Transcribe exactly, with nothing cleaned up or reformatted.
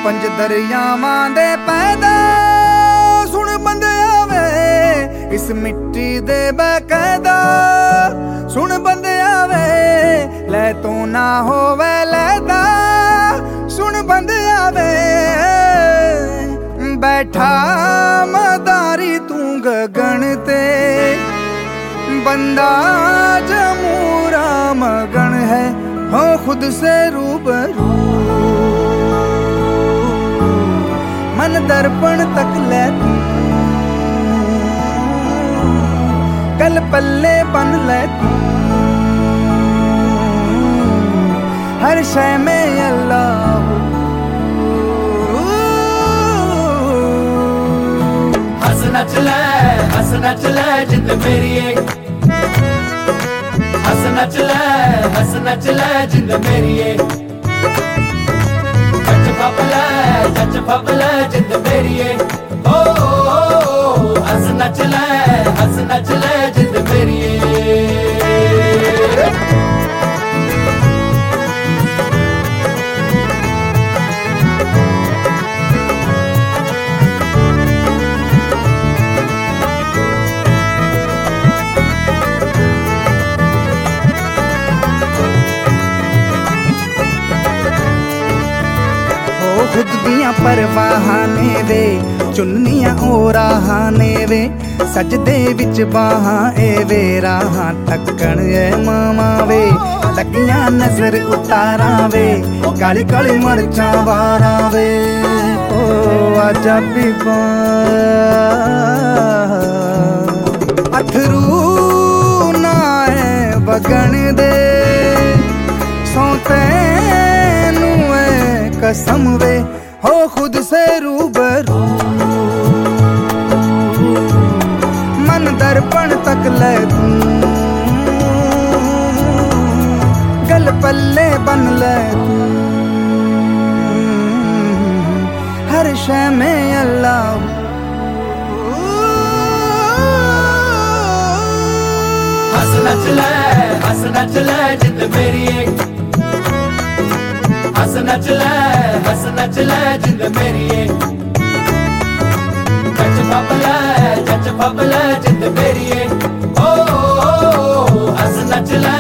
पंज दरियावां दे पैदा सुन बंदिया वे इस मिट्टी दे बकायदा सुन बंदिया वे लै तो ना होवे लैदा सुन बंदिया वे बैठा मदारी तू गगन ते बंदा जमूरा मगन है हो खुद से रूबरू मन दर्पण तक ले तू कल पल्ले बन ले तू हर शय में अल्लाह हंस नच ले हंस नच ले जिंद मेरी एक हंस नच ले हंस नच ले जिंद मेरी एक चच फपले चच फपले जिंद मेरी एक ओ हंस नच ले हंस नच ले जिंद मेरी एक खुद दियां परवाहाने वे चुन्नियां ओराहाने वे सजदे विच बाहां ए वे राहां तक्कण ए मामा वे लगियां नजर उतारा वे काली काली मरचां वारा वे ओ आजा पीपा अथरू ना है बगन दे सोते कसम वे हो खुद से रूबरू मन दर्पण तक ले तू गल पल्ले बन ले तू हर शय में अल्लाह हंस नच ले हंस नच ले जिंद मेरी एक हंस नच ले हंस नच ले जिंद मेरी एक चच फपले चच फपले जिंद मेरी एक ओ हंस नच ले